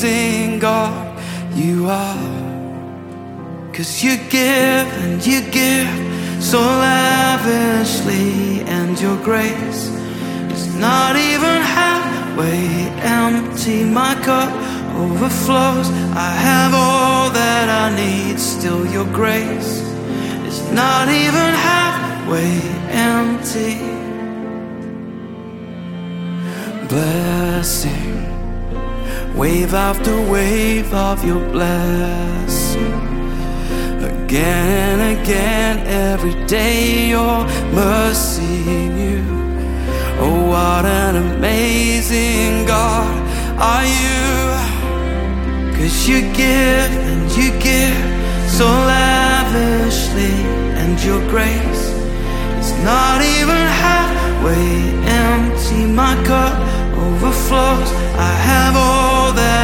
amazing God you are. 'Cause you give and you give so lavishly, and your grace is not even halfway empty. My cup overflows, I have all that I need. Still your grace is not even halfway empty. Blessing, wave after wave of your blessing. Again and again, every day your mercy new. Oh, what an amazing God are you. 'Cause you give and you give so lavishly, and your grace is not even halfway empty. My cup overflows, I have all that